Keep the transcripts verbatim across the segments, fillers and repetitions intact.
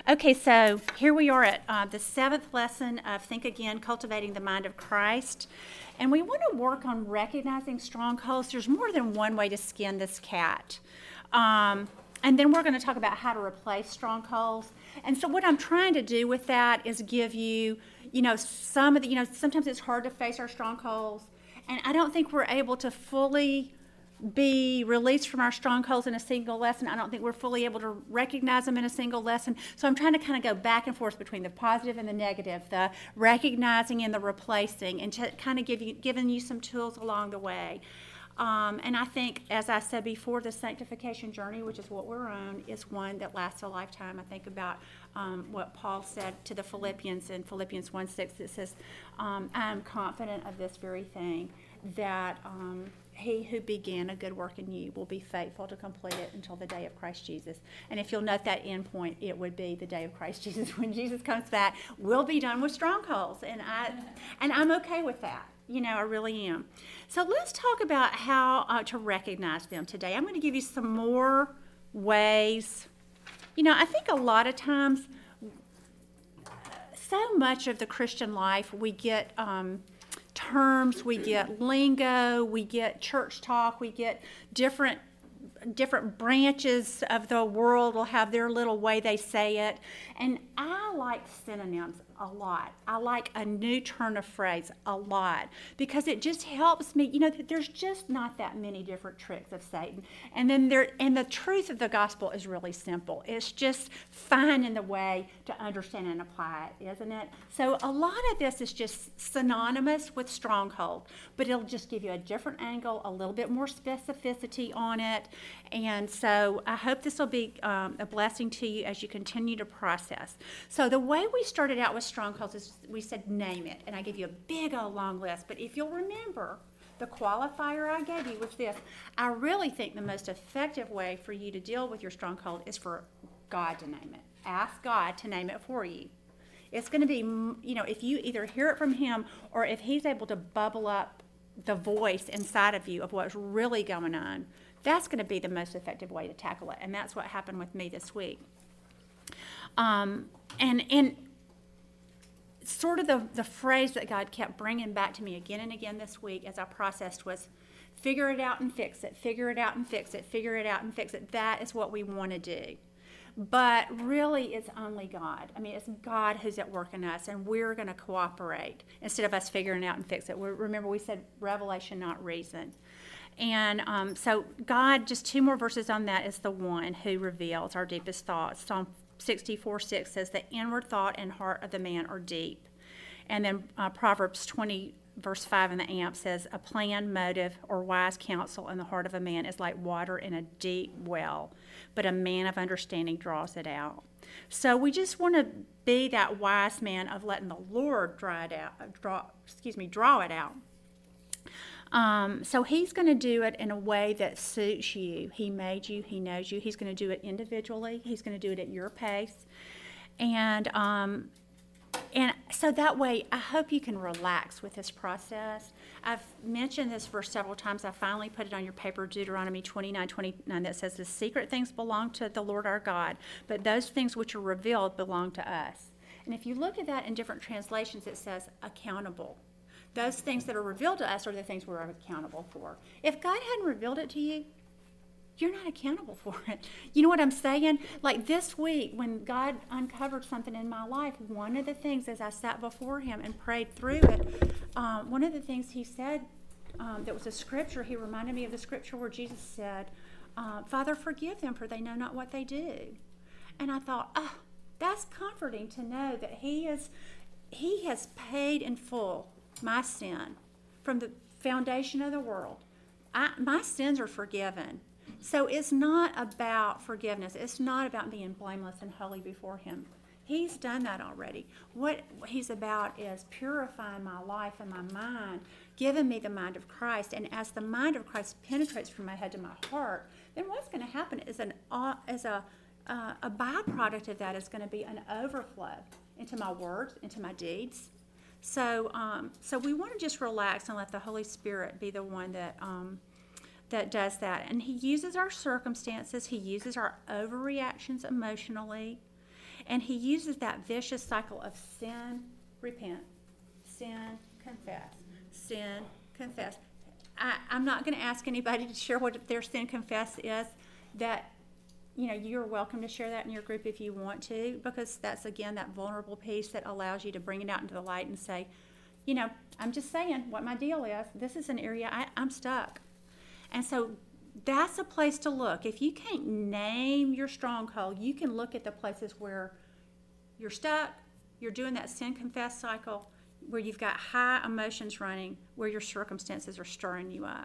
Okay, so here we are at uh, the seventh lesson of Think Again, Cultivating the Mind of Christ. And we want to work on recognizing strongholds. There's more than one way to skin this cat. Um, and then we're going to talk about how to replace strongholds. And so what I'm trying to do with that is give you, you know, some of the, you know, sometimes it's hard to face our strongholds. And I don't think we're able to fully be released from our strongholds in a single lesson. I don't think we're fully able to recognize them in a single lesson. So I'm trying to kind of go back and forth between the positive and the negative, the recognizing and the replacing, and to kind of give you, giving you some tools along the way. Um, and I think, as I said before, the sanctification journey, which is what we're on, is one that lasts a lifetime. I think about um, what Paul said to the Philippians in Philippians one six. It says, um, I am confident of this very thing, that um, he who began a good work in you will be faithful to complete it until the day of Christ Jesus. And if you'll note that end point, it would be the day of Christ Jesus. When Jesus comes back, we'll be done with strongholds. And, I, and I'm okay with that. You know, I really am. So let's talk about how uh, to recognize them today. I'm going to give you some more ways. You know, I think a lot of times, so much of the Christian life, we get um, terms, we get lingo, we get church talk, we get different different branches of the world will have their little way they say it. And I like synonyms a lot. I like a new turn of phrase a lot because it just helps me. You know, there's just not that many different tricks of Satan. And then there, and the truth of the gospel is really simple. It's just finding the way to understand and apply it, isn't it? So a lot of this is just synonymous with stronghold, but it'll just give you a different angle, a little bit more specificity on it. And so I hope this will be um, a blessing to you as you continue to process. So the way we started out with strongholds is we said name it, and I gave you a big old long list. But if you'll remember, the qualifier I gave you was this. I really think the most effective way for you to deal with your stronghold is for God to name it. Ask God to name it for you. It's going to be, you know, if you either hear it from him or if he's able to bubble up the voice inside of you of what's really going on, that's going to be the most effective way to tackle it. And that's what happened with me this week. Um, and and sort of the, the phrase that God kept bringing back to me again and again this week as I processed was, figure it out and fix it, figure it out and fix it, figure it out and fix it. That is what we want to do. But really, it's only God. I mean, it's God who's at work in us, and we're going to cooperate instead of us figuring it out and fix it. We're, remember, we said revelation, not reason. And um, so God, just two more verses on that, is the one who reveals our deepest thoughts. Psalm sixty-four six says, the inward thought and heart of the man are deep. And then uh, Proverbs twenty, verse five in the A M P says, a plan, motive, or wise counsel in the heart of a man is like water in a deep well, but a man of understanding draws it out. So we just want to be that wise man of letting the Lord draw it out, draw, excuse me, draw it out. Um, so he's going to do it in a way that suits you. He made you. He knows you. He's going to do it individually. He's going to do it at your pace. And um, and so that way, I hope you can relax with this process. I've mentioned this verse several times. I finally put it on your paper, Deuteronomy twenty-nine twenty-nine, that says, the secret things belong to the Lord our God, but those things which are revealed belong to us. And if you look at that in different translations, it says accountable. Those things that are revealed to us are the things we're accountable for. If God hadn't revealed it to you, you're not accountable for it. You know what I'm saying? Like this week, when God uncovered something in my life, one of the things as I sat before him and prayed through it, um, one of the things he said um, that was a scripture, he reminded me of the scripture where Jesus said, uh, Father, forgive them, for they know not what they do. And I thought, oh, that's comforting to know that he is, he has paid in full my sin from the foundation of the world. I, my sins are forgiven. So it's not about forgiveness. It's not about being blameless and holy before him. He's done that already. What he's about is purifying my life and my mind, giving me the mind of Christ. And as the mind of Christ penetrates from my head to my heart, then what's going to happen is an uh, as a uh, a byproduct of that is going to be an overflow into my words, into my deeds. So, um, so we want to just relax and let the Holy Spirit be the one that um, that does that. And he uses our circumstances. He uses our overreactions emotionally. And he uses that vicious cycle of sin, repent, sin, confess, sin, confess. I, I'm not going to ask anybody to share what their sin confess is. That, you know, you're welcome to share that in your group if you want to, because that's, again, that vulnerable piece that allows you to bring it out into the light and say, you know, I'm just saying what my deal is. This is an area I, I'm stuck. And so that's a place to look. If you can't name your stronghold, you can look at the places where you're stuck, you're doing that sin confess cycle, where you've got high emotions running, where your circumstances are stirring you up.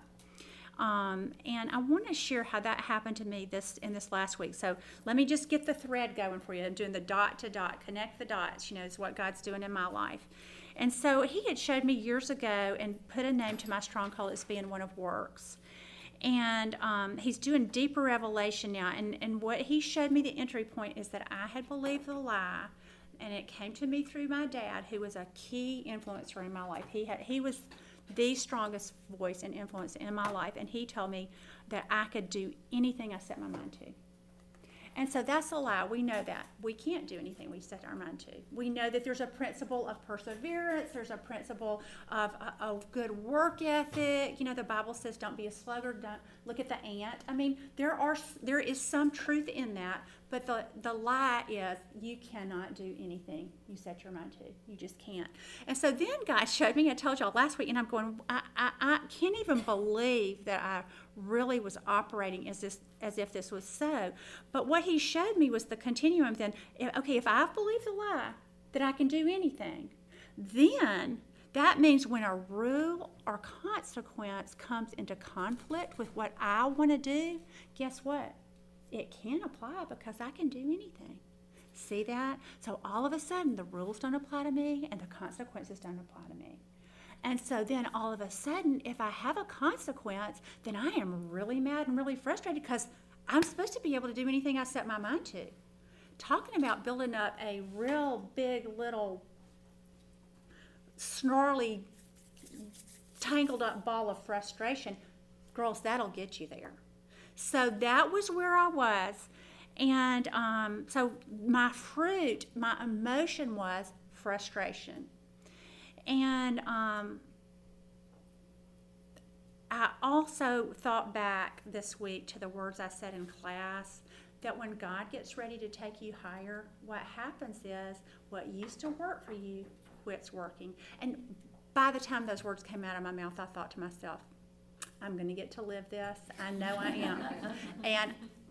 Um, and I want to share how that happened to me this in this last week. So let me just get the thread going for you. I'm doing the dot to dot, connect the dots, you know, is what God's doing in my life. And so he had showed me years ago and put a name to my stronghold as being one of works. And um, he's doing deeper revelation now. And, and what he showed me, the entry point, is that I had believed the lie. And it came to me through my dad, who was a key influencer in my life. He had, he was the strongest voice and influence in my life. And he told me that I could do anything I set my mind to. And so that's a lie. We know that. We can't do anything we set our mind to. We know that there's a principle of perseverance. There's a principle of a, a good work ethic. You know, the Bible says don't be a sluggard. Don't look at the ant. I mean, there are there is some truth in that. But the, the lie is you cannot do anything you set your mind to. You just can't. And so then God showed me, I told y'all last week, and I'm going, I, I, I can't even believe that I really was operating as this as if this was so. But what he showed me was the continuum then. Okay, if I believe the lie that I can do anything, then that means when a rule or consequence comes into conflict with what I want to do, guess what? It can apply because I can do anything. See that? So all of a sudden, the rules don't apply to me and the consequences don't apply to me. And so then all of a sudden, if I have a consequence, then I am really mad and really frustrated because I'm supposed to be able to do anything I set my mind to. Talking about building up a real big little snarly, tangled up ball of frustration, girls, that'll get you there. So that was where I was. And um, so my fruit, my emotion was frustration. And um, I also thought back this week to the words I said in class, that when God gets ready to take you higher, what happens is what used to work for you quits working. And by the time those words came out of my mouth, I thought to myself, I'm going to get to live this. I know I am. And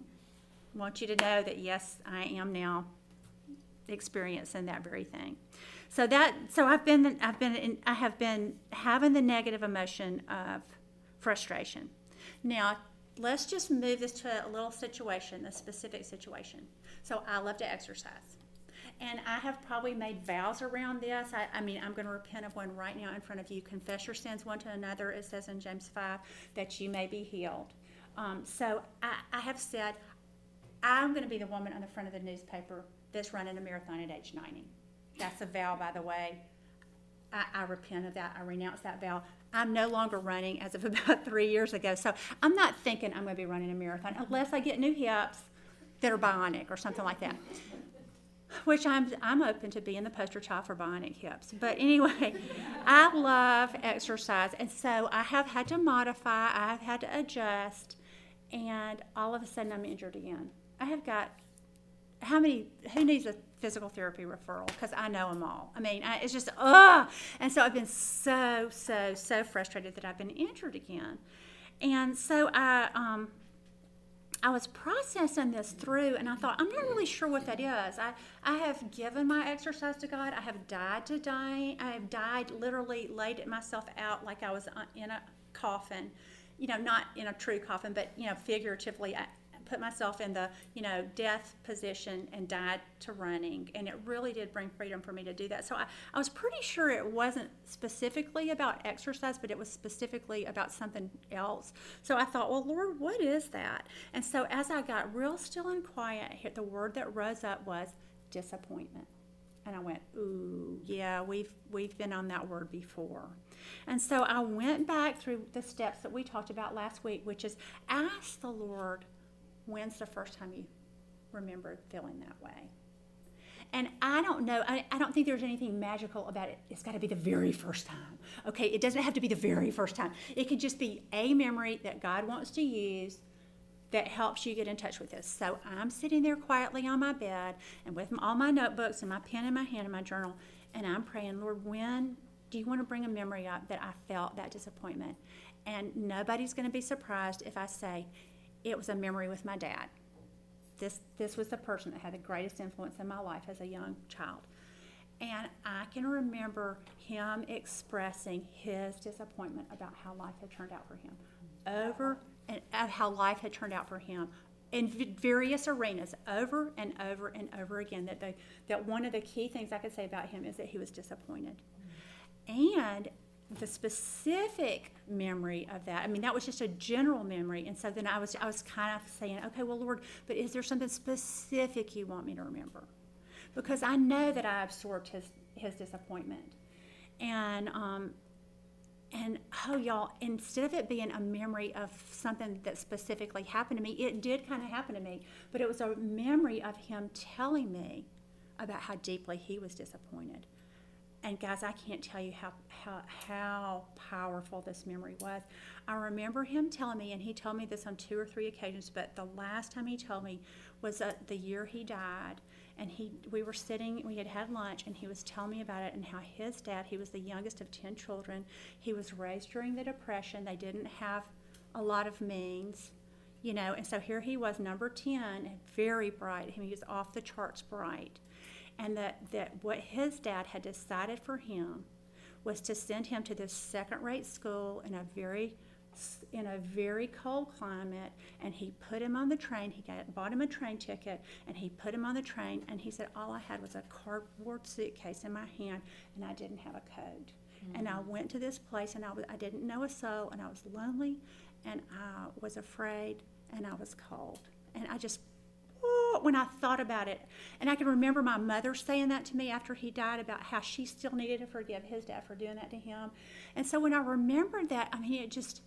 I want you to know that, yes, I am now experiencing that very thing. So that, so I've been, I've been, in, I have been having the negative emotion of frustration. Now, let's just move this to a little situation, a specific situation. So I love to exercise. And I have probably made vows around this. I, I mean, I'm going to repent of one right now in front of you. Confess your sins one to another, it says in James five, that you may be healed. Um, so I, I have said, I'm going to be the woman on the front of the newspaper that's running a marathon at age ninety. That's a vow, by the way. I, I repent of that. I renounce that vow. I'm no longer running as of about three years ago. So I'm not thinking I'm going to be running a marathon unless I get new hips that are bionic or something like that. Which I'm I'm open to being the poster child for bionic hips. But anyway, I love exercise. And so I have had to modify, I have had to adjust, and all of a sudden I'm injured again. I have got, how many, who needs a physical therapy referral? Because I know them all. I mean, I, it's just, ugh. And so I've been so, so, so frustrated that I've been injured again. And so I, um, I was processing this through, and I thought, I'm not really sure what that is. I, I have given my exercise to God. I have died to dying. I have died, literally laid myself out like I was in a coffin. You know, not in a true coffin, but, you know, figuratively. I put myself in the, you know, death position and died to running. And it really did bring freedom for me to do that. So I, I was pretty sure it wasn't specifically about exercise, but it was specifically about something else. So I thought, well, Lord, what is that? And so as I got real still and quiet, the word that rose up was disappointment. And I went, ooh, yeah, we've we've been on that word before. And so I went back through the steps that we talked about last week, which is ask the Lord, when's the first time you remembered feeling that way? And I don't know, I, I don't think there's anything magical about it. It's got to be the very first time. Okay, it doesn't have to be the very first time. It could just be a memory that God wants to use that helps you get in touch with this. So I'm sitting there quietly on my bed and with all my notebooks and my pen in my hand and my journal, and I'm praying, Lord, when do you want to bring a memory up that I felt that disappointment? And nobody's going to be surprised if I say it was a memory with my dad. This this was the person that had the greatest influence in my life as a young child. And I can remember him expressing his disappointment about how life had turned out for him. Over and of how life had turned out for him in various arenas, over and over and over again. That the, that one of the key things I could say about him is that he was disappointed. And the specific memory of that, I mean, that was just a general memory. And so then I was I was kind of saying, okay, well, Lord, but is there something specific you want me to remember? Because I know that I absorbed his, his disappointment. And, um, and oh, y'all, instead of it being a memory of something that specifically happened to me, it did kind of happen to me, but it was a memory of him telling me about how deeply he was disappointed. And guys, I can't tell you how, how how powerful this memory was. I remember him telling me, and he told me this on two or three occasions, but the last time he told me was uh, the year he died. And he, we were sitting, we had had lunch, and he was telling me about it and how his dad, he was the youngest of ten children. He was raised during the Depression. They didn't have a lot of means, you know, and so here he was, number ten, and very bright. He was off the charts bright. And that, that what his dad had decided for him was to send him to this second-rate school in a very in a very cold climate, and he put him on the train. He got, bought him a train ticket, and he put him on the train, and he said, all I had was a cardboard suitcase in my hand, and I didn't have a coat. Mm-hmm. And I went to this place, and I, was, I didn't know a soul, and I was lonely, and I was afraid, and I was cold. And I just, oh, when I thought about it, and I can remember my mother saying that to me after he died about how she still needed to forgive his dad for doing that to him. And so when I remembered that, I mean, it just...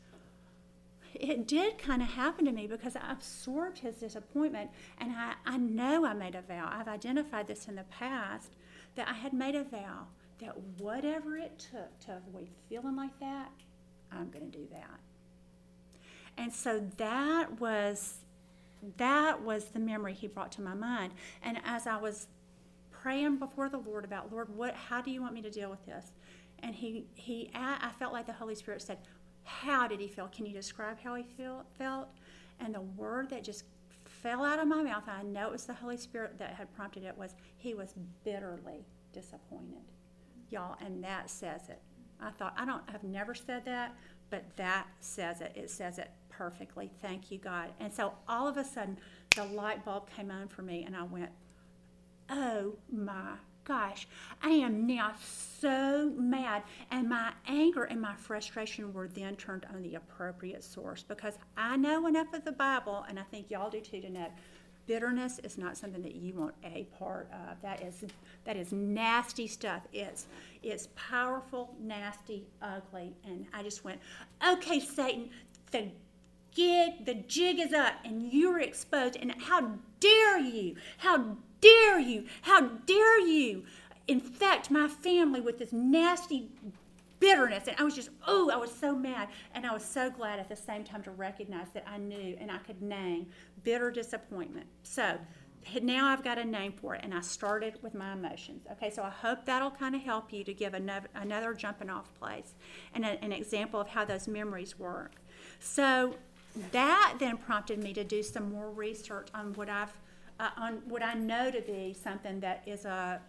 it did kind of happen to me because I absorbed his disappointment, and I, I know I made a vow. I've identified this in the past, that I had made a vow that whatever it took to avoid feeling like that, I'm going to do that. And so that was that was the memory he brought to my mind. And as I was praying before the Lord about, Lord, what? How do you want me to deal with this? And he he I felt like the Holy Spirit said, how did he feel? Can you describe how he feel, felt? And the word that just fell out of my mouth, and I know it was the Holy Spirit that had prompted it, was he was bitterly disappointed. Y'all, and that says it. I thought, I don't, I've never said that, but that says it. It says it perfectly. Thank you, God. And so all of a sudden, the light bulb came on for me, and I went, oh my gosh, I am now so mad. And my anger and my frustration were then turned on the appropriate source, because I know enough of the Bible, and I think y'all do too, to know bitterness is not something that you want a part of. That is that is nasty stuff. It's it's powerful, nasty, ugly. And I just went, okay, Satan, the gig, the jig is up, and you're exposed. And how dare you? How dare you? How dare you infect my family with this nasty bitterness? And I was just, oh, I was so mad. And I was so glad at the same time to recognize that I knew and I could name bitter disappointment. So now I've got a name for it, and I started with my emotions. Okay, so I hope that'll kind of help you to give another, another jumping off place and a, an example of how those memories work. So that then prompted me to do some more research on what I've Uh, on what I know to be something that is a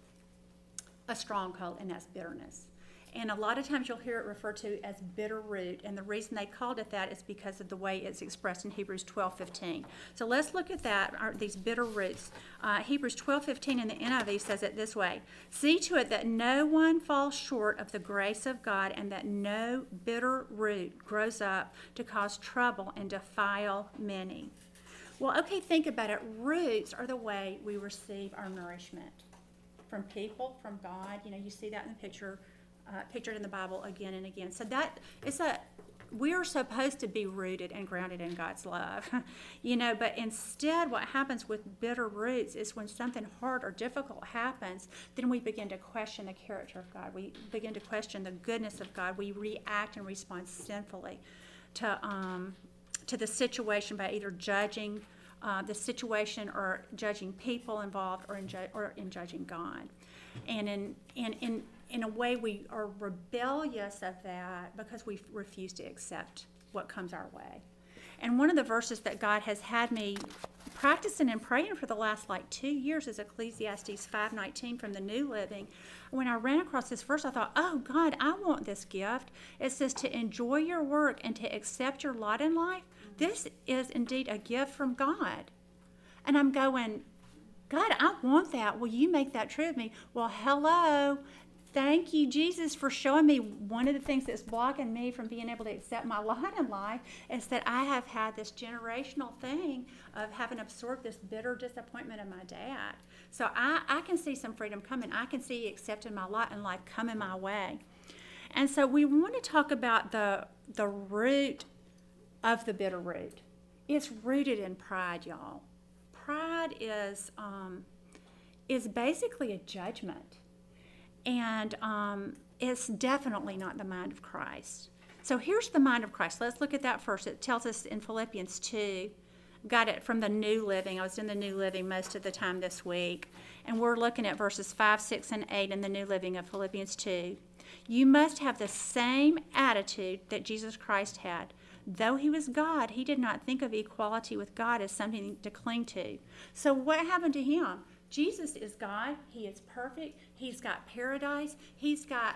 a stronghold, and that's bitterness. And a lot of times you'll hear it referred to as bitter root, and the reason they called it that is because of the way it's expressed in Hebrews twelve fifteen. So let's look at that, our, these bitter roots. Uh, Hebrews twelve fifteen in the N I V says it this way: see to it that no one falls short of the grace of God, and that no bitter root grows up to cause trouble and defile many. Well, okay, think about it. Roots are the way we receive our nourishment from people, from God. You know, you see that in the picture, uh, pictured in the Bible again and again. So that it's a we are supposed to be rooted and grounded in God's love, you know, but instead what happens with bitter roots is when something hard or difficult happens, then we begin to question the character of God. We begin to question the goodness of God. We react and respond sinfully to um, to the situation by either judging uh, the situation or judging people involved or in, ju- or in judging God. And in, in, in, in a way, we are rebellious of that because we refuse to accept what comes our way. And one of the verses that God has had me practicing and praying for the last like two years is Ecclesiastes five nineteen from the New Living. When I ran across this verse, I thought, oh, God, I want this gift. It says to enjoy your work and to accept your lot in life. This is indeed a gift from God. And I'm going, God, I want that. Will you make that true of me? Well, hello. Thank you, Jesus, for showing me one of the things that's blocking me from being able to accept my lot in life is that I have had this generational thing of having absorbed this bitter disappointment of my dad. So I, I can see some freedom coming. I can see accepting my lot in life coming my way. And so we want to talk about the, the root of the bitter root. It's rooted in pride, y'all. Pride is um, is basically a judgment. And um, it's definitely not the mind of Christ. So here's the mind of Christ. Let's look at that first. It tells us in Philippians two. Got it from the New Living. I was in the New Living most of the time this week. And we're looking at verses five, six, and eight in the New Living of Philippians two. You must have the same attitude that Jesus Christ had. Though he was God, he did not think of equality with God as something to cling to. So what happened to him? Jesus is God. He is perfect. He's got paradise. He's got,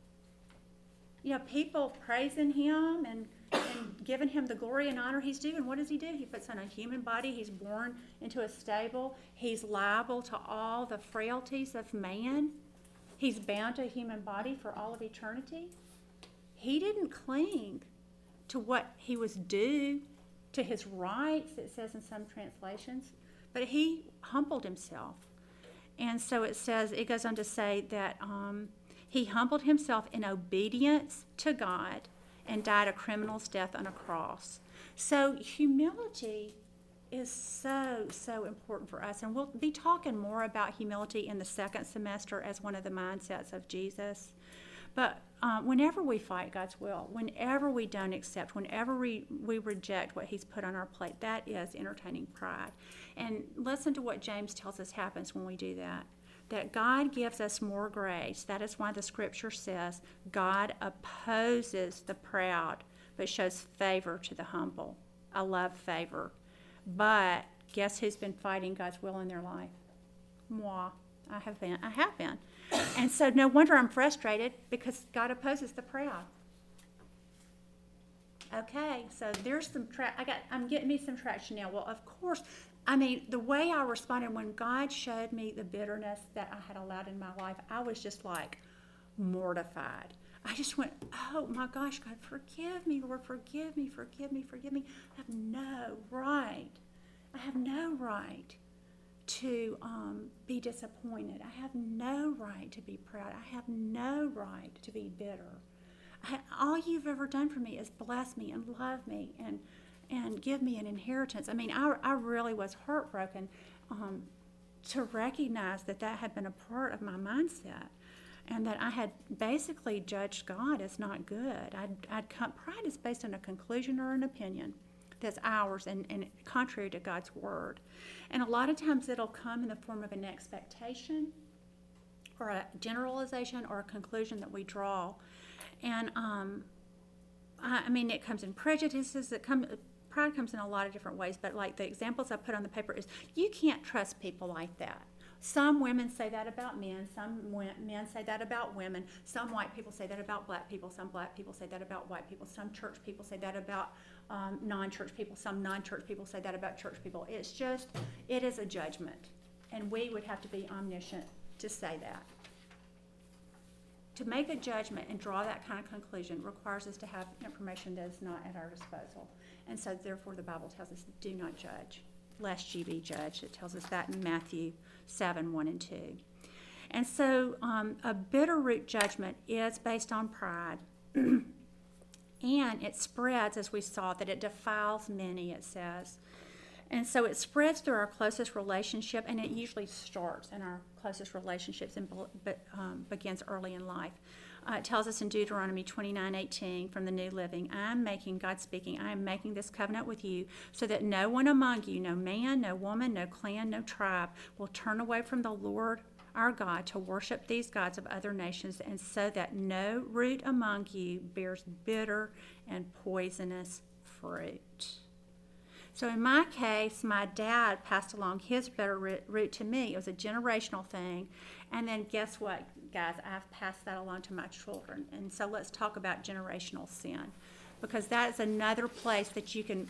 you know, people praising him and, and giving him the glory and honor he's due. And what does he do? He puts on a human body. He's born into a stable. He's liable to all the frailties of man. He's bound to a human body for all of eternity. He didn't cling to what he was due, to his rights, it says in some translations, but he humbled himself. And so it says, it goes on to say that um, he humbled himself in obedience to God and died a criminal's death on a cross. So humility is so, so important for us. And we'll be talking more about humility in the second semester as one of the mindsets of Jesus. But um, whenever we fight God's will, whenever we don't accept, whenever we, we reject what he's put on our plate, that is entertaining pride. And listen to what James tells us happens when we do that. That God gives us more grace. That is why the scripture says God opposes the proud, but shows favor to the humble. I love favor. But guess who's been fighting God's will in their life? Moi. I have been. I have been. And so no wonder I'm frustrated because God opposes the proud. Okay, so there's some tra- I got I'm getting me some traction now. Well, of course, I mean, the way I responded when God showed me the bitterness that I had allowed in my life, I was just like mortified. I just went, oh my gosh, God, forgive me, Lord, forgive me, forgive me, forgive me. I have no right. I have no right to um, be disappointed. I have no right to be proud. I have no right to be bitter. I, all you've ever done for me is bless me and love me and and give me an inheritance. I mean, I, I really was heartbroken um, to recognize that that had been a part of my mindset and that I had basically judged God as not good. I'd, I'd come, pride is based on a conclusion or an opinion that's ours and, and contrary to God's word. And a lot of times it'll come in the form of an expectation or a generalization or a conclusion that we draw. And um, I, I mean, it comes in prejudices. It come, pride comes in a lot of different ways, but like the examples I put on the paper is you can't trust people like that. Some women say that about men. Some men say that about women. Some white people say that about black people. Some black people say that about white people. Some church people say that about um, non-church people. Some non-church people say that about church people. It's just, it is a judgment. And we would have to be omniscient to say that. To make a judgment and draw that kind of conclusion requires us to have information that is not at our disposal. And so therefore the Bible tells us, do not judge, lest ye be judged. It tells us that in Matthew seven, one and two. And so um, a bitter root judgment is based on pride. And it spreads, as we saw, that it defiles many, it says. And so it spreads through our closest relationship, and it usually starts in our closest relationships and be, um, begins early in life. Uh, it tells us in Deuteronomy twenty-nine eighteen from the New Living, I am making, God speaking, I am making this covenant with you so that no one among you, no man, no woman, no clan, no tribe, will turn away from the Lord our God to worship these gods of other nations, and so that no root among you bears bitter and poisonous fruit. So in my case, my dad passed along his bitter root to me. It was a generational thing. And then guess what, guys? I've passed that along to my children. And so let's talk about generational sin, because that is another place that you can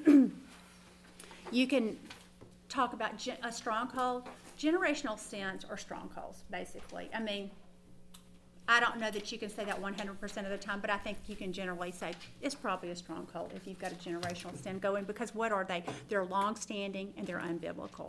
you can talk about gen- a stronghold. Generational sins are strongholds, basically. I mean, I don't know that you can say that one hundred percent of the time, but I think you can generally say it's probably a stronghold if you've got a generational sin going, because what are they? They're long-standing and they're unbiblical.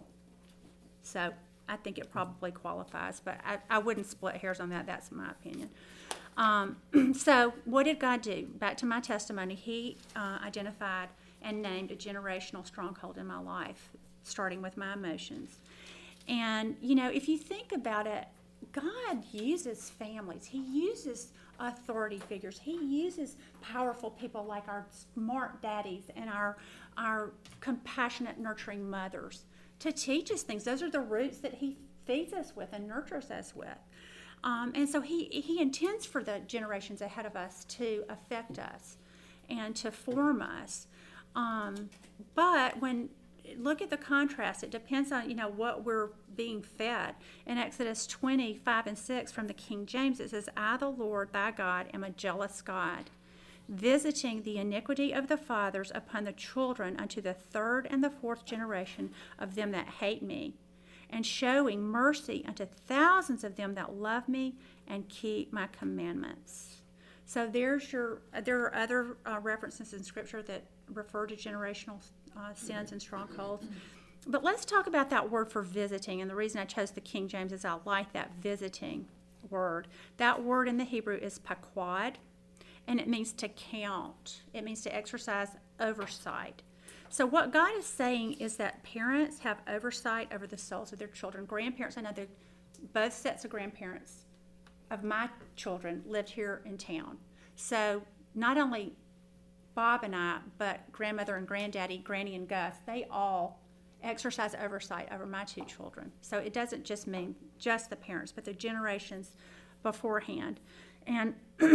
So I think it probably qualifies, but I, I wouldn't split hairs on that. That's my opinion. Um, so what did God do? Back to my testimony, he uh, identified and named a generational stronghold in my life, starting with my emotions. And, you know, if you think about it, God uses families. He uses authority figures. He uses powerful people like our smart daddies and our our compassionate, nurturing mothers to teach us things. Those are the roots that he feeds us with and nurtures us with. Um, and so he, he intends for the generations ahead of us to affect us and to form us. Um, but when look at the contrast. It depends on, you know, what we're being fed. In Exodus twenty, five and six from the King James, it says, I, the Lord, thy God, am a jealous God, visiting the iniquity of the fathers upon the children unto the third and the fourth generation of them that hate me, and showing mercy unto thousands of them that love me and keep my commandments. So there's your, there are other uh, references in Scripture that refer to generational uh, sins and strongholds. But let's talk about that word for visiting. And the reason I chose the King James is I like that visiting word. That word in the Hebrew is paquad, and it means to count. It means to exercise oversight. So what God is saying is that parents have oversight over the souls of their children. Grandparents, I know that both sets of grandparents of my children lived here in town. So not only Bob and I, but grandmother and granddaddy, Granny and Gus, they all exercise oversight over my two children. So it doesn't just mean just the parents, but the generations beforehand. And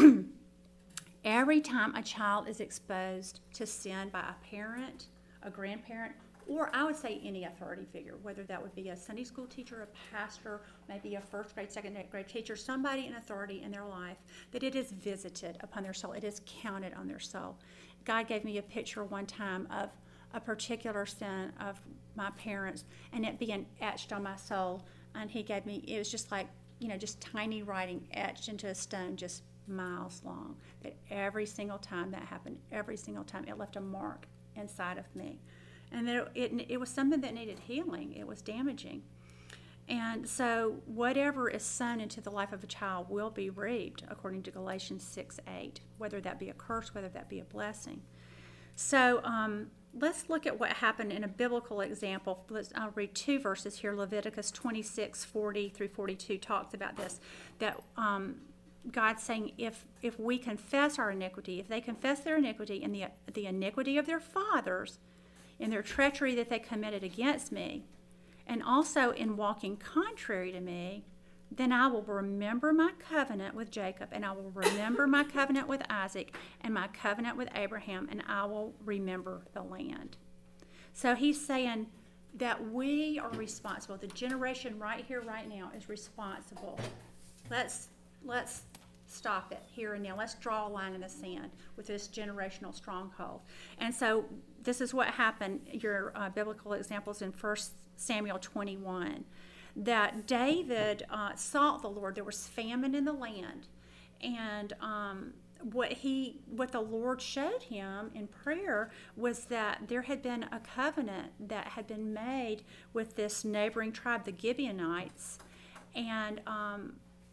every time a child is exposed to sin by a parent, a grandparent, or I would say any authority figure, whether that would be a Sunday school teacher, a pastor, maybe a first grade, second grade teacher, somebody in authority in their life, that it is visited upon their soul. It is counted on their soul. God gave me a picture one time of a particular sin of my parents and it being etched on my soul. And he gave me, it was just like, you know, just tiny writing etched into a stone, just miles long. That every single time that happened, every single time, it left a mark inside of me. And that it, it, it was something that needed healing. It was damaging. And so whatever is sown into the life of a child will be reaped, according to Galatians six eight, whether that be a curse, whether that be a blessing. So um, let's look at what happened in a biblical example. Let's, I'll read two verses here. Leviticus twenty-six forty through forty-two talks about this, that um, God's saying if if we confess our iniquity, if they confess their iniquity and the, the iniquity of their fathers, in their treachery that they committed against me, and also in walking contrary to me, then I will remember my covenant with Jacob, and I will remember my covenant with Isaac, and my covenant with Abraham, and I will remember the land. So he's saying that we are responsible. The generation right here, right now, is responsible. Let's let's stop it here and now. Let's draw a line in the sand with this generational stronghold. And so this is what happened. Your uh, biblical examples in First Samuel twenty-one, that David uh, sought the Lord. There was famine in the land, and um, what he, what the Lord showed him in prayer was that there had been a covenant that had been made with this neighboring tribe, the Gibeonites, and um,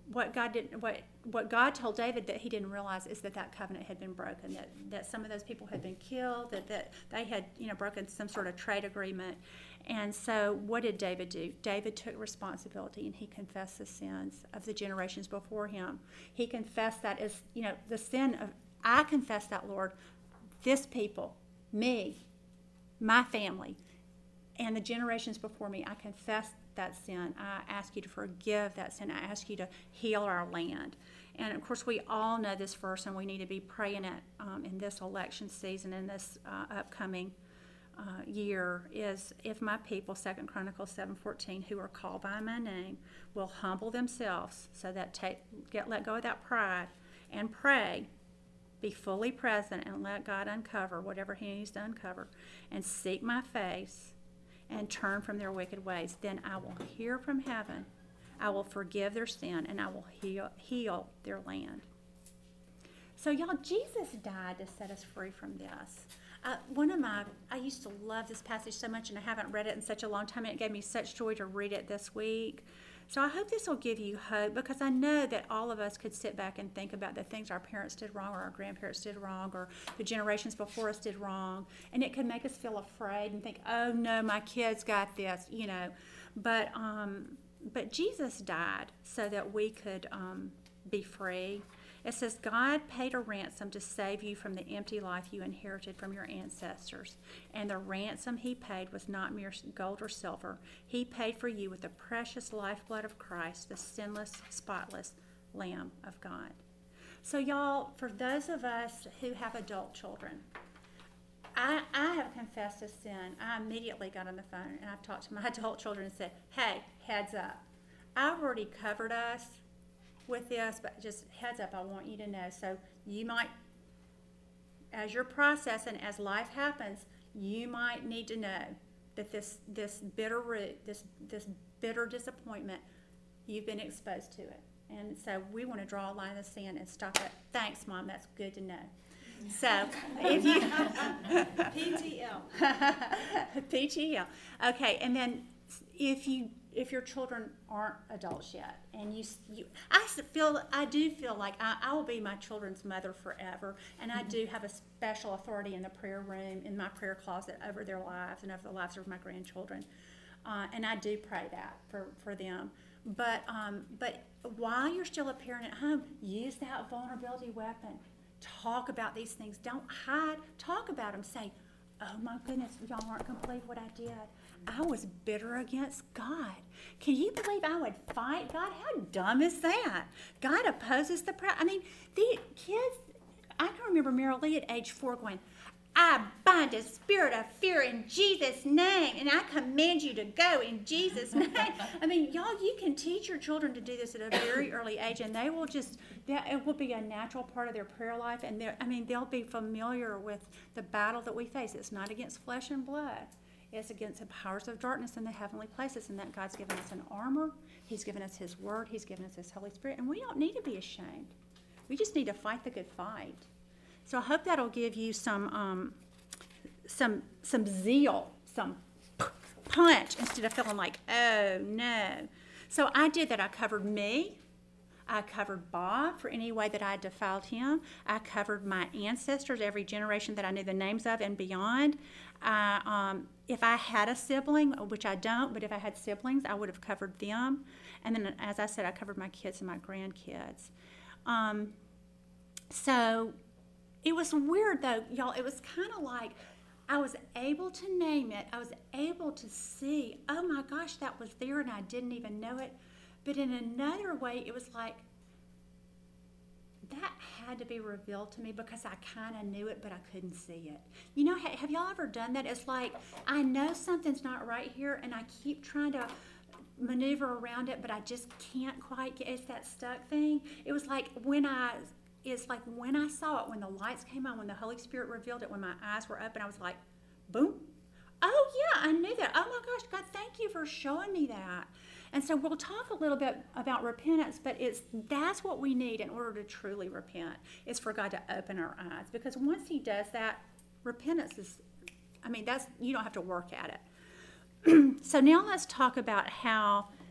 what God did, what what God told David that he didn't realize is that that covenant had been broken, that, that some of those people had been killed, that, that they had, you know, broken some sort of trade agreement. And so what did David do? David took responsibility and he confessed the sins of the generations before him. He confessed that as, you know, the sin of, I confess that, Lord, this people, me, my family, and the generations before me, I confess that sin. I ask you to forgive that sin. I ask you to heal our land. And of course, we all know this verse, and we need to be praying it um, in this election season, in this uh, upcoming uh, year, is if my people, Second Chronicles seven fourteen, who are called by my name, will humble themselves, so that take get let go of that pride, and pray, be fully present, and let God uncover whatever he needs to uncover, and seek my face, and turn from their wicked ways, then I will hear from heaven, I will forgive their sin, and I will heal, heal their land. So y'all, Jesus died to set us free from this. Uh, one of my, I used to love this passage so much, and I haven't read it in such a long time, and it gave me such joy to read it this week. So I hope this will give you hope, because I know that all of us could sit back and think about the things our parents did wrong, or our grandparents did wrong, or the generations before us did wrong, and it could make us feel afraid and think, oh no, my kids got this, you know. But um, but Jesus died so that we could um, be free. It says, God paid a ransom to save you from the empty life you inherited from your ancestors. And the ransom he paid was not mere gold or silver. He paid for you with the precious lifeblood of Christ, the sinless, spotless Lamb of God. So y'all, for those of us who have adult children, I, I have confessed a sin. I immediately got on the phone and I've talked to my adult children and said, hey, heads up. I've already covered us with this, but just heads up, I want you to know. So you might, as you're processing, as life happens, you might need to know that this this bitter root, this this bitter disappointment, you've been exposed to it. And so we want to draw a line in the sand and stop it. Thanks, Mom, that's good to know. So if you P T L. P T L. Okay, and then if you if your children aren't adults yet, and you, you I feel, I do feel like I, I will be my children's mother forever, and I do have a special authority in the prayer room, in my prayer closet, over their lives and over the lives of my grandchildren, uh, and I do pray that for, for them. But um, but while you're still a parent at home, use that vulnerability weapon. Talk about these things. Don't hide. Talk about them. Say, oh my goodness, y'all aren't going to believe what I did. I was bitter against God. Can you believe I would fight God? How dumb is that? God opposes the proud. I mean, the kids, I can remember Meryl Lee at age four going, I bind a spirit of fear in Jesus' name, and I command you to go in Jesus' name. I mean, y'all, you can teach your children to do this at a very early age, and they will just, it will be a natural part of their prayer life, and I mean, they'll be familiar with the battle that we face. It's not against flesh and blood. It's against the powers of darkness in the heavenly places, and that God's given us an armor. He's given us his word. He's given us his Holy Spirit, and we don't need to be ashamed. We just need to fight the good fight. So I hope that'll give you some um, some some zeal, some punch, instead of feeling like, oh, no. So I did that. I covered me. I covered Bob for any way that I defiled him. I covered my ancestors, every generation that I knew the names of and beyond. I, um, if I had a sibling, which I don't, but if I had siblings, I would have covered them. And then, as I said, I covered my kids and my grandkids. Um, so it was weird, though, y'all. It was kind of like I was able to name it. I was able to see, oh, my gosh, that was there, and I didn't even know it. But in another way, it was like that had to be revealed to me because I kind of knew it, but I couldn't see it. You know, have y'all ever done that? It's like I know something's not right here, and I keep trying to maneuver around it, but I just can't quite get, it's that stuck thing. It was like when I, it's like when I saw it, when the lights came on, when the Holy Spirit revealed it, when my eyes were open, I was like, boom. Oh, yeah, I knew that. Oh, my gosh, God, thank you for showing me that. And so we'll talk a little bit about repentance, but it's that's what we need in order to truly repent, is for God to open our eyes. Because once he does that, repentance is, I mean, that's, you don't have to work at it. So now let's talk about how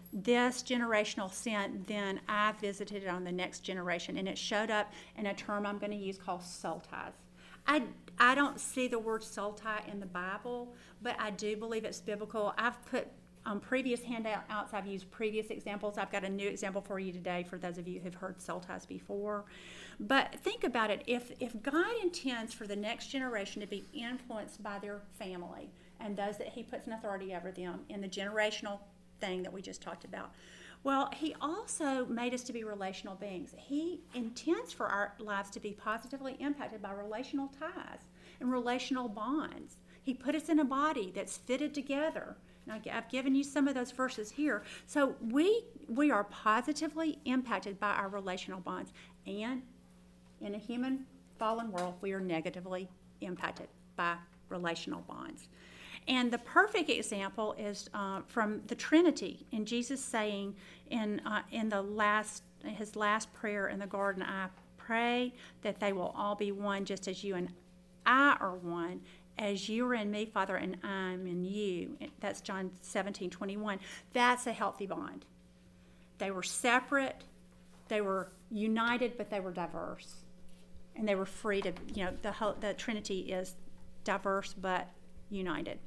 this generational sin, then I visited it on the next generation, and it showed up in a term I'm going to use called soul ties. I, I don't see the word soul tie in the Bible, but I do believe it's biblical. I've put on previous handouts, I've used previous examples. I've got a new example for you today for those of you who've heard soul ties before. But think about it. If, if God intends for the next generation to be influenced by their family and those that he puts in authority over them in the generational thing that we just talked about, well, he also made us to be relational beings. He intends for our lives to be positively impacted by relational ties and relational bonds. He put us in a body that's fitted together. And I've given you some of those verses here. So we we are positively impacted by our relational bonds. And in a human fallen world, we are negatively impacted by relational bonds. And the perfect example is uh, from the Trinity, and Jesus saying in uh, in the last his last prayer in the garden, I pray that they will all be one, just as you and I are one, as you are in me, Father, and I'm in you. That's John seventeen twenty-one. That's a healthy bond. They were separate, they were united, but they were diverse, and they were free to, you know, the whole, the Trinity is diverse but united.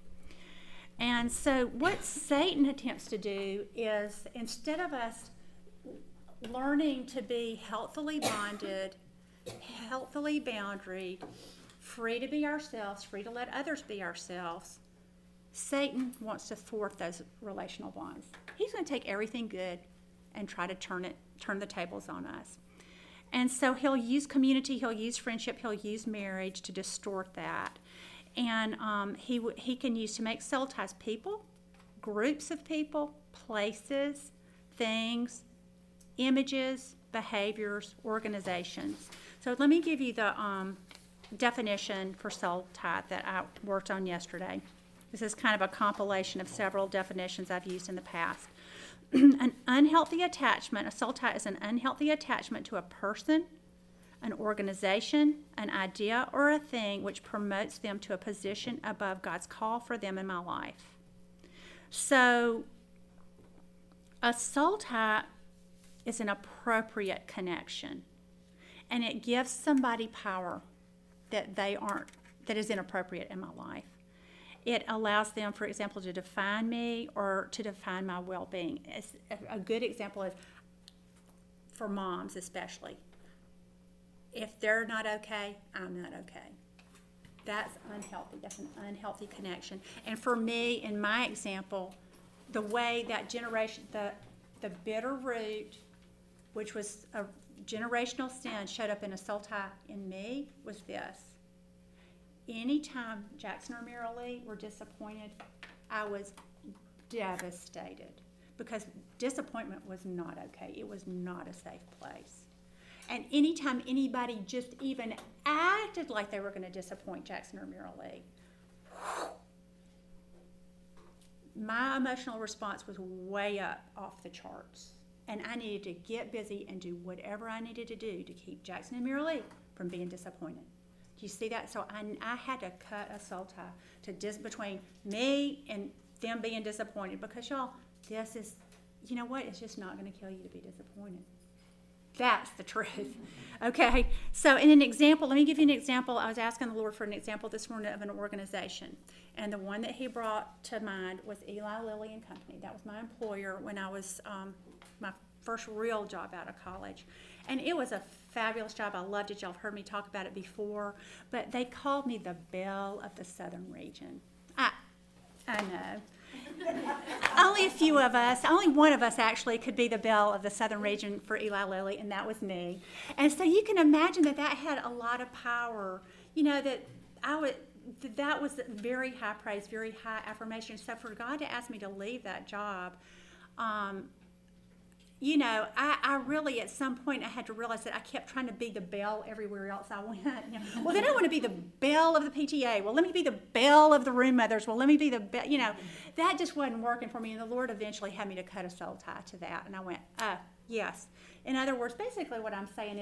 And so what Satan attempts to do is, instead of us learning to be healthily bonded, healthily boundaried, free to be ourselves, free to let others be ourselves, Satan wants to thwart those relational bonds. He's going to take everything good and try to turn it, turn the tables on us. And so he'll use community, he'll use friendship, he'll use marriage to distort that. And um, he he can use to make soul ties people, groups of people, places, things, images, behaviors, organizations. So let me give you the um, definition for soul tie that I worked on yesterday. This is kind of a compilation of several definitions I've used in the past. An unhealthy attachment, a soul tie is an unhealthy attachment to a person, an organization, an idea, or a thing which promotes them to a position above God's call for them in my life. So a soul tie is an appropriate connection, and it gives somebody power that they aren't, that is inappropriate in my life. It allows them, for example, to define me or to define my well-being. It's, a good example is for moms especially. If they're not okay, I'm not okay. That's unhealthy. That's an unhealthy connection. And for me, in my example, the way that generation, the the bitter root, which was a generational sin, showed up in a soul tie in me, was this. Anytime Jackson or Marilee were disappointed, I was devastated because disappointment was not okay. It was not a safe place. And anytime anybody just even acted like they were going to disappoint Jackson or Marilee, my emotional response was way up off the charts. And I needed to get busy and do whatever I needed to do to keep Jackson and Marilee from being disappointed. Do you see that? So I, I had to cut a soul tie to dis, between me and them being disappointed because, y'all, this is, you know what? It's just not going to kill you to be disappointed. That's the truth. Okay, so in an example, let me give you an example. I was asking the Lord for an example this morning of an organization, and the one that he brought to mind was Eli Lilly and Company. That was my employer when I was um, my first real job out of college, and it was a fabulous job. I loved it. Y'all have heard me talk about it before, but they called me the belle of the southern region. I, I know. Only a few of us, only one of us actually could be the belle of the southern region for Eli Lilly, and that was me. And so you can imagine that that had a lot of power. You know, that I would, that was very high praise, very high affirmation. So for God to ask me to leave that job, um, you know, I, I really, at some point, I had to realize that I kept trying to be the belle everywhere else I went. You know, well, then I want to be the belle of the P T A. Well, let me be the belle of the room mothers. Well, let me be the belle. You know, that just wasn't working for me. And the Lord eventually had me to cut a soul tie to that. And I went, oh, yes. In other words, basically what I'm saying is,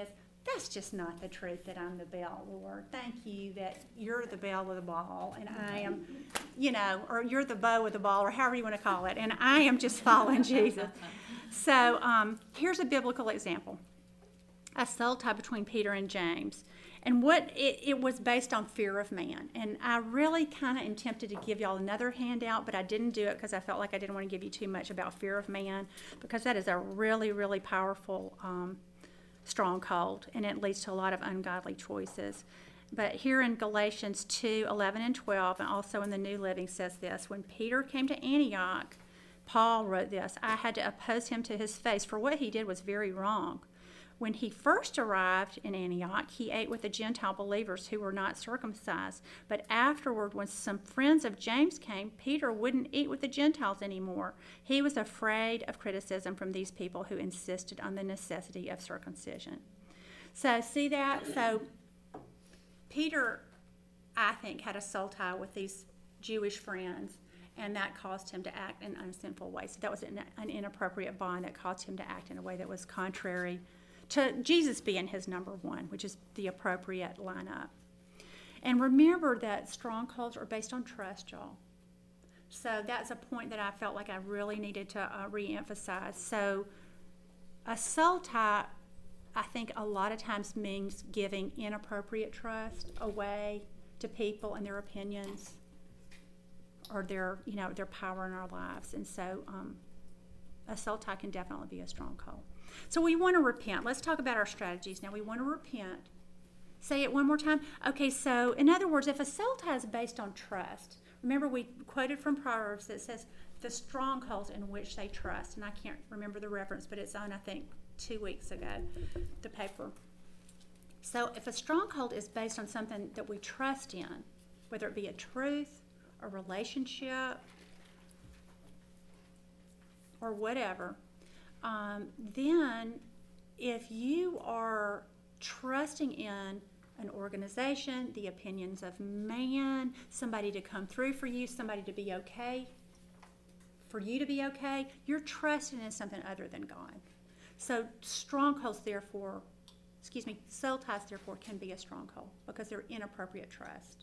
that's just not the truth that I'm the belle, Lord. Thank you that you're the belle with a ball, and I am, you know, or you're the bow with a ball, or however you want to call it, and I am just following Jesus. So um, here's a biblical example. A soul tie between Peter and James. And what it, it was based on fear of man. And I really kind of am tempted to give y'all another handout, but I didn't do it because I felt like I didn't want to give you too much about fear of man, because that is a really, really powerful um, stronghold, and it leads to a lot of ungodly choices. But here in Galatians two, eleven and twelve, and also in the New Living, says this: when Peter came to Antioch, Paul wrote this, I had to oppose him to his face, for what he did was very wrong. When he first arrived in Antioch, he ate with the Gentile believers who were not circumcised. But afterward, when some friends of James came, Peter wouldn't eat with the Gentiles anymore. He was afraid of criticism from these people who insisted on the necessity of circumcision. So, see that? So, Peter, I think, had a soul tie with these Jewish friends, and that caused him to act in unsinful ways. So that was an, an inappropriate bond that caused him to act in a way that was contrary to Jesus being his number one, which is the appropriate lineup. And remember that strongholds are based on trust, y'all. So that's a point that I felt like I really needed to uh, re-emphasize. So a soul tie, I think a lot of times means giving inappropriate trust away to people and their opinions, or their, you know, their power in our lives. And so um, a soul tie can definitely be a stronghold. So we want to repent. Let's talk about our strategies now. We want to repent. Say it one more time. Okay, so in other words, if a soul tie is based on trust, remember we quoted from Proverbs that says the strongholds in which they trust. And I can't remember the reference, but it's on, I think, two weeks ago, the paper. So if a stronghold is based on something that we trust in, whether it be a truth, a relationship, or whatever, um, then if you are trusting in an organization, the opinions of man, somebody to come through for you, somebody to be okay, for you to be okay, you're trusting in something other than God. So strongholds, therefore, excuse me, soul ties, therefore, can be a stronghold because they're inappropriate trust.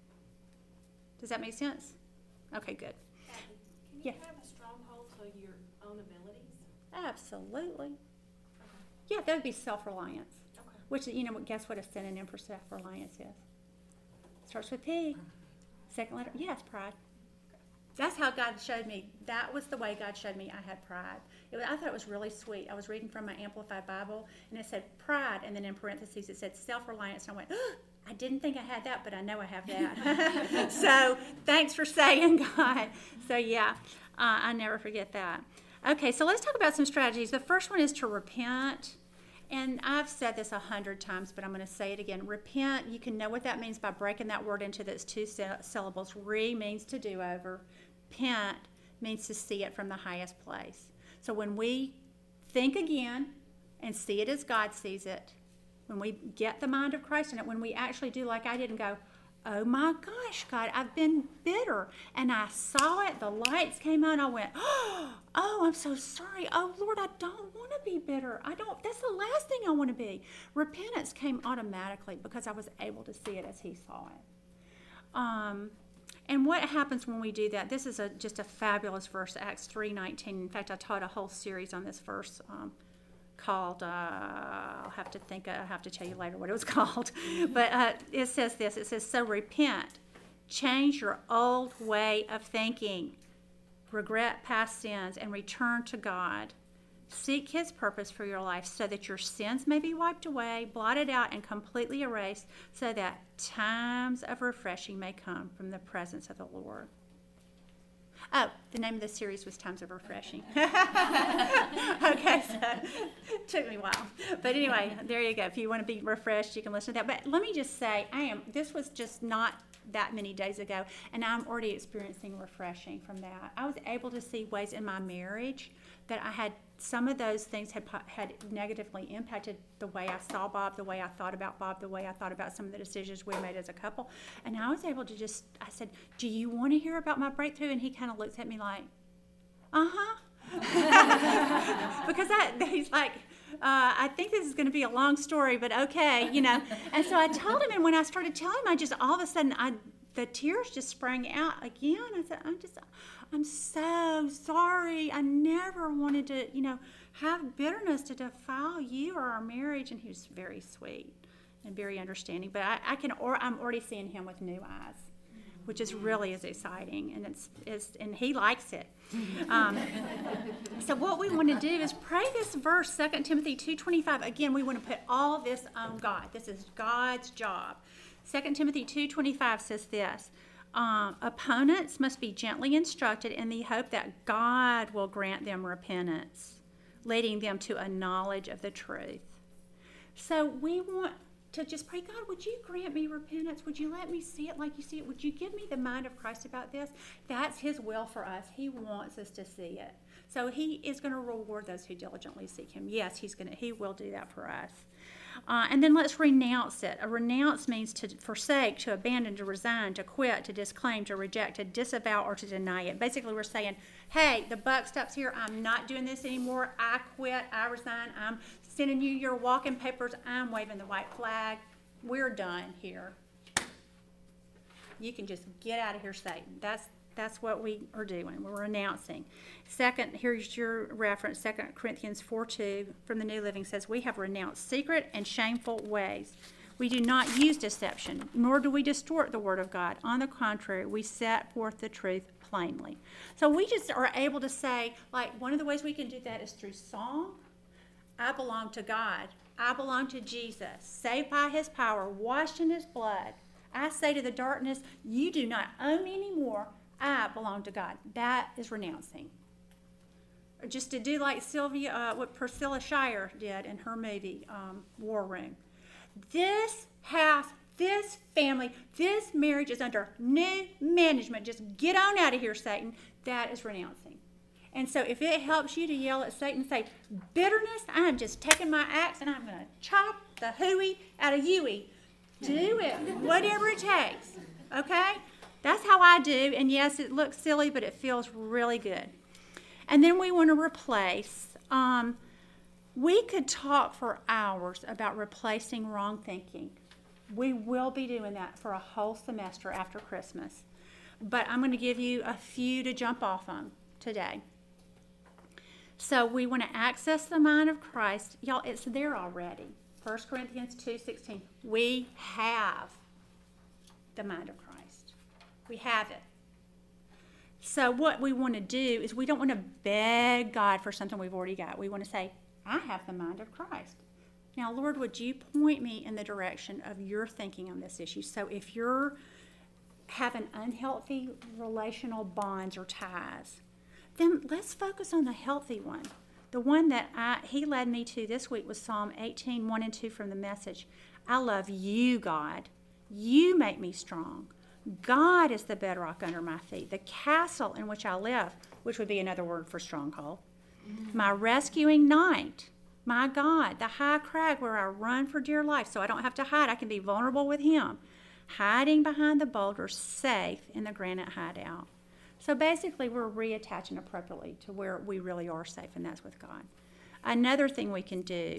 Does that make sense? Okay, good. Abby, can you Yeah. have a stronghold to your own abilities? Absolutely. Okay. Yeah, that would be self-reliance, Okay. which, you know, guess what a synonym for self-reliance is? Starts with P. Second letter, yes, pride. That's how God showed me. That was the way God showed me I had pride. It was, I thought it was really sweet. I was reading from my Amplified Bible, and it said pride, and then in parentheses it said self-reliance, and I went, oh, I didn't think I had that, but I know I have that. So thanks for saying, God. So yeah, uh, I never forget that. Okay, so let's talk about some strategies. The first one is to repent. And I've said this a hundred times, but I'm going to say it again. Repent, you can know what that means by breaking that word into those two syllables. Re means to do over. Pent means to see it from the highest place. So when we think again and see it as God sees it, when we get the mind of Christ in it, when we actually do like I did and go, oh my gosh, God, I've been bitter. And I saw it, the lights came on, I went, oh, I'm so sorry. Oh, Lord, I don't want to be bitter. I don't, that's the last thing I want to be. Repentance came automatically because I was able to see it as he saw it. Um, and what happens when we do that? This is a, just a fabulous verse, Acts three nineteen. In fact, I taught a whole series on this verse um, called, uh, I'll have to think, I'll have to tell you later what it was called. But uh, it says this, it says, so repent, change your old way of thinking, regret past sins, and return to God. Seek his purpose for your life so that your sins may be wiped away, blotted out, and completely erased, so that times of refreshing may come from the presence of the Lord. Oh, the name of the series was Times of Refreshing. Okay, so it took me a while. But anyway, there you go. If you want to be refreshed, you can listen to that. But let me just say, I am. This was just not that many days ago, and I'm already experiencing refreshing from that. I was able to see ways in my marriage that I had, some of those things had had negatively impacted the way I saw Bob, the way I thought about Bob, the way I thought about some of the decisions we made as a couple. And I was able to just, I said, do you want to hear about my breakthrough? And he kind of looks at me like, uh-huh. Because I, he's like, I think this is going to be a long story, but okay, you know. And so I told him, and when I started telling him, I just, all of a sudden, I the tears just sprang out again. I said, I'm just, I'm so sorry. I never wanted to, you know, have bitterness to defile you or our marriage. And he was very sweet and very understanding. But I, I can, or I'm already seeing him with new eyes, which is really is exciting, and it's, it's and he likes it. Um, so what we want to do is pray this verse, Second Timothy two twenty-five. Again, we want to put all this on God. This is God's job. Second Timothy two twenty-five says this, um, opponents must be gently instructed in the hope that God will grant them repentance, leading them to a knowledge of the truth. So we want to just pray, God, would you grant me repentance? Would you let me see it like you see it? Would you give me the mind of Christ about this? That's his will for us. He wants us to see it. So he is going to reward those who diligently seek him. Yes, he's going to, he will do that for us. Uh, and then let's renounce it. A renounce means to forsake, to abandon, to resign, to quit, to disclaim, to reject, to disavow, or to deny it. Basically, we're saying, hey, the buck stops here. I'm not doing this anymore. I quit. I resign. I'm sending you your walking papers. I'm waving the white flag. We're done here. You can just get out of here, Satan. That's That's what we are doing. We're renouncing. Second, here's your reference, Second Corinthians four two from the New Living says, we have renounced secret and shameful ways. We do not use deception, nor do we distort the word of God. On the contrary, we set forth the truth plainly. So we just are able to say, like, one of the ways we can do that is through song. I belong to God. I belong to Jesus, saved by his power, washed in his blood. I say to the darkness, you do not own me anymore. I belong to God. That is renouncing. Or just to do like Sylvia, uh, what Priscilla Shire did in her movie, um, War Room. This house, this family, this marriage is under new management. Just get on out of here, Satan. That is renouncing. And so if it helps you to yell at Satan, say, bitterness, I'm just taking my axe and I'm going to chop the hooey out of youey. Do it, whatever it takes, okay? That's how I do, and yes, it looks silly, but it feels really good. And then we want to replace. Um, we could talk for hours about replacing wrong thinking. We will be doing that for a whole semester after Christmas. But I'm going to give you a few to jump off on today. So we want to access the mind of Christ. Y'all, it's there already. First Corinthians two sixteen. We have the mind of Christ. We have it. So what we want to do is we don't want to beg God for something we've already got. We want to say, I have the mind of Christ. Now, Lord, would you point me in the direction of your thinking on this issue? So if you're having unhealthy relational bonds or ties, then let's focus on the healthy one. The one that I, he led me to this week was Psalm eighteen, one and two from the Message. I love you, God. You make me strong. God is the bedrock under my feet, the castle in which I live, which would be another word for stronghold. Mm-hmm. My rescuing knight, my God, the high crag where I run for dear life, so I don't have to hide. I can be vulnerable with him, hiding behind the boulders, safe in the granite hideout. So basically, we're reattaching appropriately to where we really are safe, and that's with God. Another thing we can do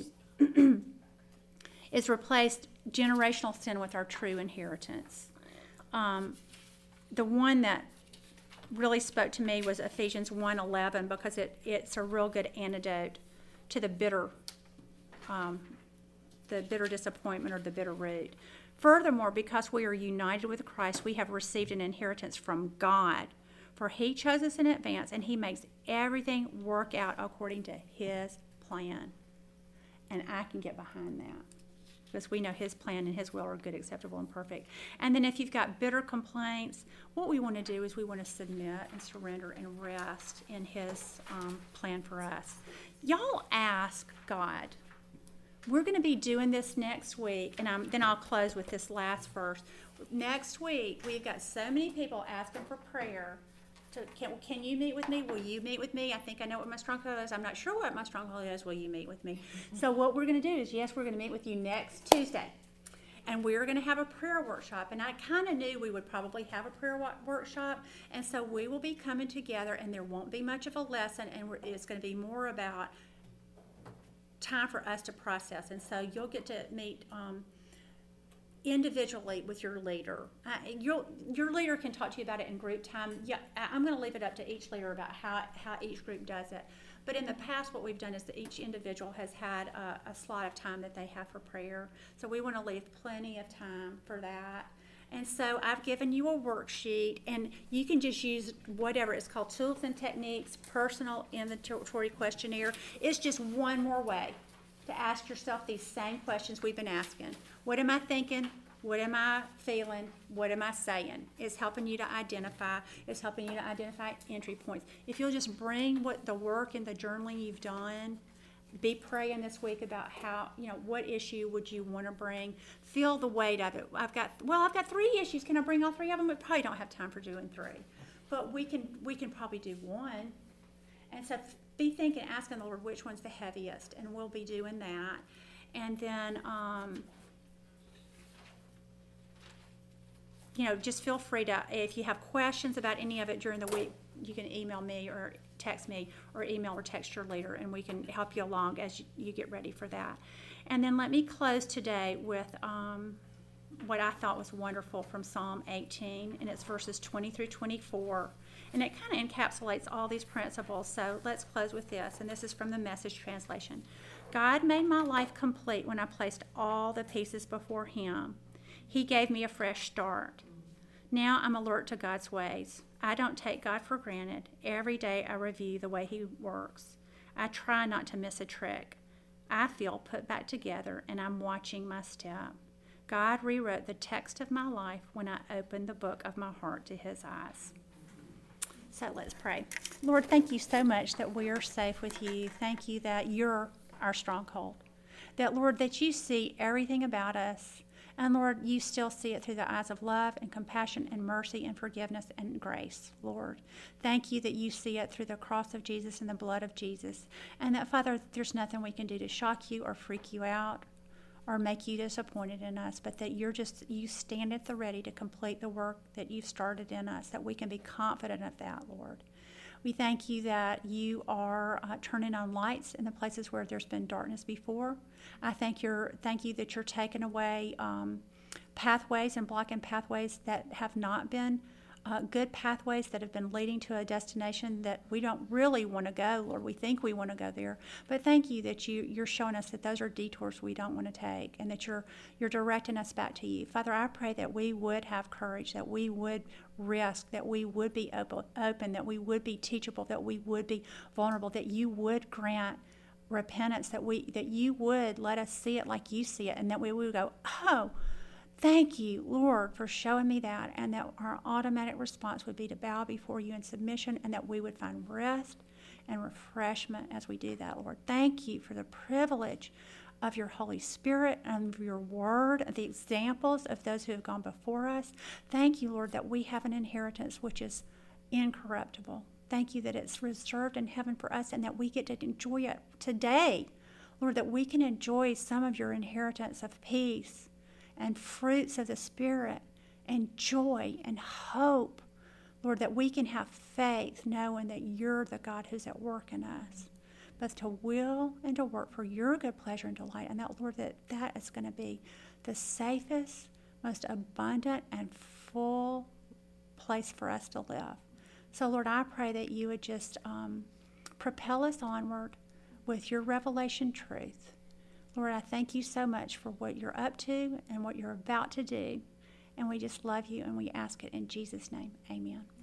is replace generational sin with our true inheritance. Um, the one that really spoke to me was Ephesians one eleven because it, it's a real good antidote to the bitter, um, the bitter disappointment or the bitter root. Furthermore, because we are united with Christ, we have received an inheritance from God. For he chose us in advance, and he makes everything work out according to his plan. And I can get behind that. Because we know his plan and his will are good, acceptable, and perfect. And then if you've got bitter complaints, what we want to do is we want to submit and surrender and rest in his um, plan for us. Y'all ask God. We're going to be doing this next week, and I'm, then I'll close with this last verse. Next week, we've got so many people asking for prayer. To, can, can you meet with me? Will you meet with me? I think I know what my stronghold is. I'm not sure what my stronghold is. Will you meet with me? So what we're going to do is, yes, we're going to meet with you next Tuesday. And we're going to have a prayer workshop. And I kind of knew we would probably have a prayer wa- workshop. And so we will be coming together, and there won't be much of a lesson. And we're, it's going to be more about time for us to process. And so you'll get to meet um, individually with your leader. Uh, you'll, your leader can talk to you about it in group time. Yeah, I- I'm going to leave it up to each leader about how, how each group does it. But in the past, what we've done is that each individual has had a, a slot of time that they have for prayer. So we want to leave plenty of time for that. And so I've given you a worksheet, and you can just use whatever. It's called Tools and Techniques Personal Inventory Questionnaire. It's just one more way to ask yourself these same questions we've been asking. What am I thinking? What am I feeling? What am I saying? It's helping you to identify. It's helping you to identify entry points. If you'll just bring what the work and the journaling you've done, be praying this week about how, you know, what issue would you want to bring? Feel the weight of it. I've got, well, I've got three issues. Can I bring all three of them? We probably don't have time for doing three. But we can, we can probably do one. And so be thinking, asking the Lord which one's the heaviest, and we'll be doing that. And then, um, you know, just feel free to, if you have questions about any of it during the week, you can email me or text me or email or text your leader, and we can help you along as you, you get ready for that. And then let me close today with um, what I thought was wonderful from Psalm eighteen, and it's verses twenty through twenty-four. And it kind of encapsulates all these principles. So let's close with this, and this is from the Message translation. God made my life complete when I placed all the pieces before Him. He gave me a fresh start. Now I'm alert to God's ways. I don't take God for granted. Every day I review the way He works. I try not to miss a trick. I feel put back together, and I'm watching my step. God rewrote the text of my life when I opened the book of my heart to His eyes. So let's pray. Lord, thank you so much that we are safe with you. Thank you that you're our stronghold. That, Lord, that you see everything about us. And Lord, you still see it through the eyes of love and compassion and mercy and forgiveness and grace, Lord. Thank you that you see it through the cross of Jesus and the blood of Jesus. And that, Father, there's nothing we can do to shock you or freak you out or make you disappointed in us, but that you're just, you stand at the ready to complete the work that you've started in us, that we can be confident of that, Lord. We thank you that you are uh, turning on lights in the places where there's been darkness before. I thank, your, thank you that you're taking away um, pathways and blocking pathways that have not been uh, good pathways that have been leading to a destination that we don't really want to go, Lord. We think we want to go there. But thank you that you, you're showing us that those are detours we don't want to take, and that you're, you're directing us back to you. Father, I pray that we would have courage, that we would risk, that we would be open, open, that we would be teachable, that we would be vulnerable, that you would grant repentance, that we that you would let us see it like you see it, and that we would go, oh, thank you, Lord, for showing me that, and that our automatic response would be to bow before you in submission, and that we would find rest and refreshment as we do that, Lord. Thank you for the privilege of your Holy Spirit and of your word, the examples of those who have gone before us. Thank you, Lord, that we have an inheritance which is incorruptible. Thank you that it's reserved in heaven for us, and that we get to enjoy it today. Lord, that we can enjoy some of your inheritance of peace and fruits of the Spirit and joy and hope. Lord, that we can have faith knowing that you're the God who's at work in us, both to will and to work for your good pleasure and delight. And that, Lord, that that is going to be the safest, most abundant, and full place for us to live. So, Lord, I pray that you would just um, propel us onward with your revelation truth. Lord, I thank you so much for what you're up to and what you're about to do. And we just love you, and we ask it in Jesus' name. Amen.